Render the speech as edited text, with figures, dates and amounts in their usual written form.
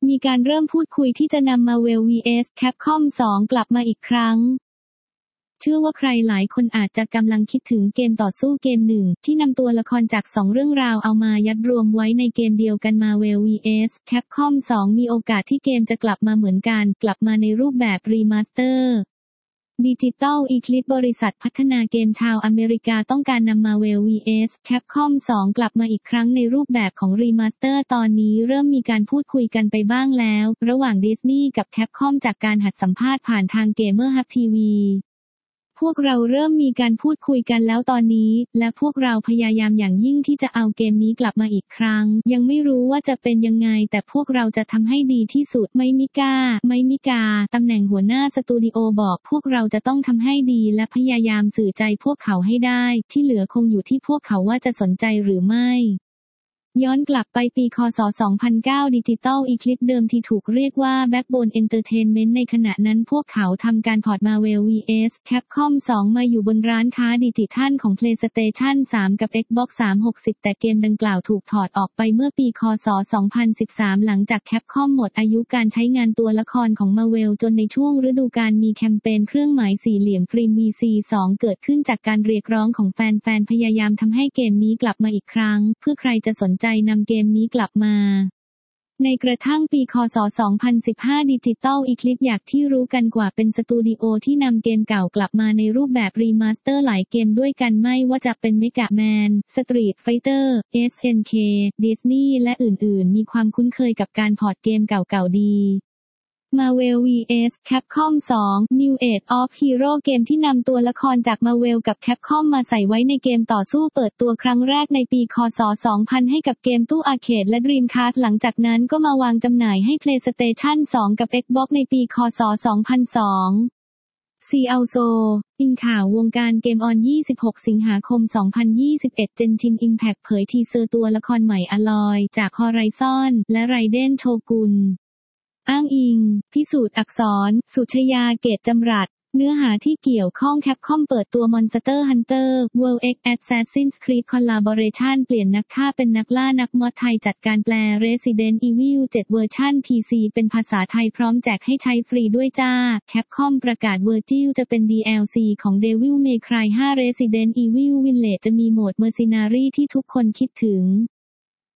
มีการเริ่มพูดคุยที่จะนำ Marvel vs Capcom 2 กลับมาอีกครั้งเชื่อว่าใครหลายคนอาจจะกำลังคิดถึงเกมต่อสู้เกมหนึ่งที่นำตัวละครจาก2เรื่องราวเอามายัดรวมไว้ในเกมเดียวกัน Marvel vs Capcom 2 มีโอกาสที่เกมจะกลับมาเหมือนกันกลับมาในรูปแบบรีมาสเตอร์Digital Eclipse บริษัทพัฒนาเกมชาวอเมริกาต้องการนำ Marvel vs Capcom 2 กลับมาอีกครั้งในรูปแบบของรีมาสเตอร์ตอนนี้เริ่มมีการพูดคุยกันไปบ้างแล้วระหว่าง Disney กับ Capcom จากการหัดสัมภาษณ์ผ่านทาง Gamer Hub TVพวกเราเริ่มมีการพูดคุยกันแล้วตอนนี้และพวกเราพยายามอย่างยิ่งที่จะเอาเกมนี้กลับมาอีกครั้งยังไม่รู้ว่าจะเป็นยังไงแต่พวกเราจะทำให้ดีที่สุดไม่มิกาตำแหน่งหัวหน้าสตูดิโอบอกพวกเราจะต้องทำให้ดีและพยายามสื่อใจพวกเขาให้ได้ที่เหลือคงอยู่ที่พวกเขาว่าจะสนใจหรือไม่ย้อนกลับไปปีคศ 2009 Digital Eclipse เดิมที่ถูกเรียกว่า Backbone Entertainment ในขณะนั้นพวกเขาทำการพอร์ต Marvel vs Capcom 2 มาอยู่บนร้านค้าดิจิทัลของ PlayStation 3 กับ Xbox 360 แต่เกมดังกล่าวถูกถอดออกไปเมื่อปีคศ 2013 หลังจาก Capcom หมดอายุการใช้งานตัวละครของ Marvel จนในช่วงฤดูกาลมีแคมเปญเครื่องหมายสี่เหลี่ยมฟิล์ม VC2 เกิดขึ้นจากการเรียกร้องของแฟนๆพยายามทำให้เกมนี้กลับมาอีกครั้งเพื่อใครจะสนใจนำเกมนี้กลับมาในกระทั่งปีคศ 2015 Digital Eclipse อยากที่รู้กันกว่าเป็นสตูดิโอที่นำเกมเก่ากลับมาในรูปแบบรีมาสเตอร์หลายเกมด้วยกันไม่ว่าจะเป็น Mega Man Street Fighter SNK Disney และอื่นๆมีความคุ้นเคยกับการพอร์ตเกมเก่าๆดี Marvel vs Capcom 2 New Age of Hero เกมที่นำตัวละครจาก Marvel กับ Capcom มาใส่ไว้ในเกมต่อสู้เปิดตัวครั้งแรกในปีคศ 2000 ให้กับเกมตู้อาร์เคดและ Dreamcast หลังจากนั้นก็มาวางจำหน่ายให้ PlayStation 2 กับ Xbox ในปีคศ 2002 ซีอัลโซอินข่าววงการเกมออน 26 สิงหาคม 2021 Genshin Impact เผยทีเซอร์ตัวละครใหม่อลอยจาก Horizon และ Raiden Shogunอ้างอิงพิสูจน์อักษรสุชยาเกตจำรัดเนื้อหาที่เกี่ยวข้อง Capcom เปิดตัว Monster Hunter World X Assassin's Creed Collaboration เปลี่ยนนักฆ่าเป็นนักล่านักมอดไทยจัดการแปล Resident Evil 7 เวอร์ชัน PC เป็นภาษาไทยพร้อมแจกให้ใช้ฟรีด้วยจ้า Capcom ประกาศ Virgil จะเป็น DLC ของ Devil May Cry 5 Resident Evil Village จะมีโหมด Mercenary ที่ทุกคนคิดถึง